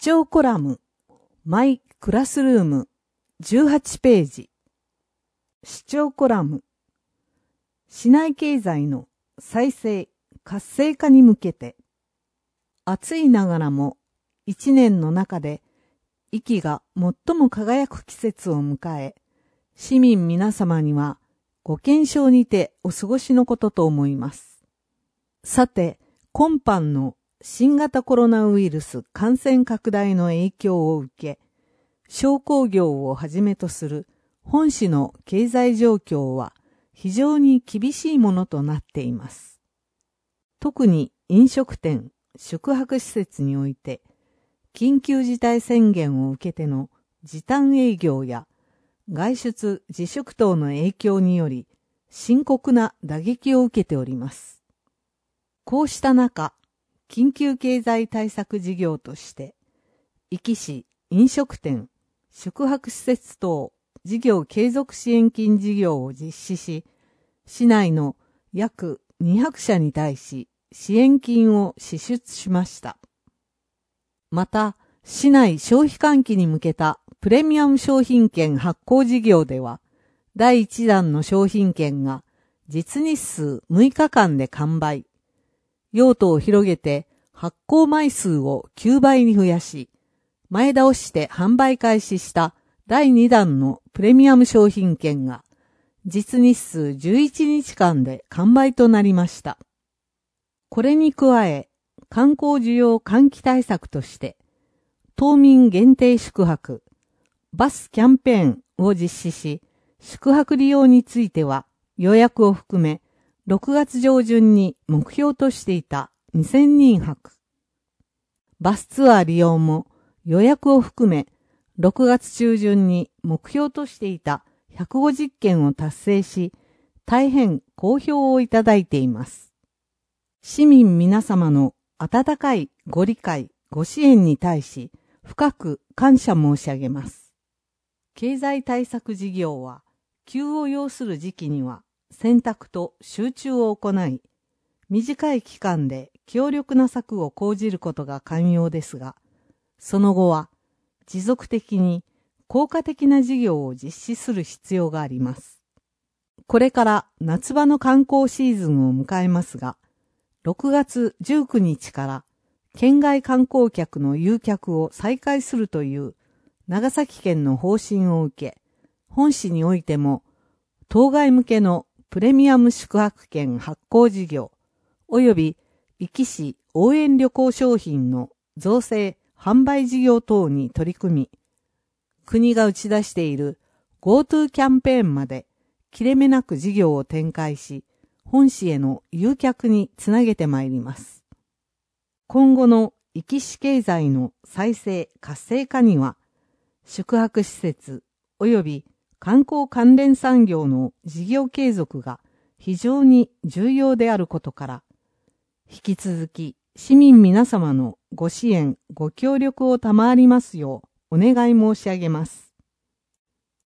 張コラム、マイクラスルーム、18ページ。視聴コラム、市内経済の再生、活性化に向けて、暑いながらも一年の中で息が最も輝く季節を迎え、市民皆様にはご健勝にてお過ごしのことと思います。さて、今般の新型コロナウイルス感染拡大の影響を受け、商工業をはじめとする本市の経済状況は非常に厳しいものとなっています。特に飲食店、宿泊施設において、緊急事態宣言を受けての時短営業や外出自粛等の影響により深刻な打撃を受けております。こうした中、緊急経済対策事業として、壱岐市飲食店、宿泊施設等事業継続支援金事業を実施し、市内の約200社に対し支援金を支出しました。また、市内消費喚起に向けたプレミアム商品券発行事業では、第1弾の商品券が実日数6日間で完売。用途を広げて発行枚数を9倍に増やし、前倒して販売開始した第2弾のプレミアム商品券が実日数11日間で完売となりました。これに加え、観光需要喚起対策として、島民限定宿泊、バスキャンペーンを実施し、宿泊利用については予約を含め、6月上旬に目標としていた2000人泊。バスツアー利用も予約を含め、6月中旬に目標としていた150件を達成し、大変好評をいただいています。市民皆様の温かいご理解、ご支援に対し、深く感謝申し上げます。経済対策事業は、急を要する時期には、選択と集中を行い、短い期間で強力な策を講じることが肝要ですが、その後は持続的に効果的な事業を実施する必要があります。これから夏場の観光シーズンを迎えますが、6月19日から県外観光客の誘客を再開するという長崎県の方針を受け、本市においても当該向けのプレミアム宿泊券発行事業、及び壱岐市応援旅行商品の造成・販売事業等に取り組み、国が打ち出している GoTo キャンペーンまで切れ目なく事業を展開し、本市への誘客につなげてまいります。今後の壱岐市経済の再生・活性化には、宿泊施設及び観光関連産業の事業継続が非常に重要であることから、引き続き市民皆様のご支援、ご協力を賜りますようお願い申し上げます。